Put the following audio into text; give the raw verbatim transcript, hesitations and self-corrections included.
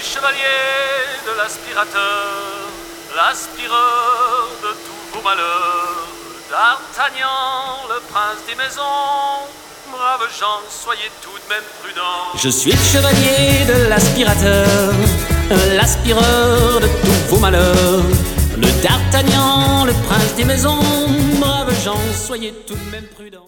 chevalier de l'aspirateur, l'aspireur de tous vos malheurs. D'Artagnan, le prince des maisons, braves gens, soyez tout de même prudents. Je suis le chevalier de l'aspirateur, l'aspireur de tous vos malheurs. Le D'Artagnan, le prince des maisons, braves gens, soyez tout de même prudents.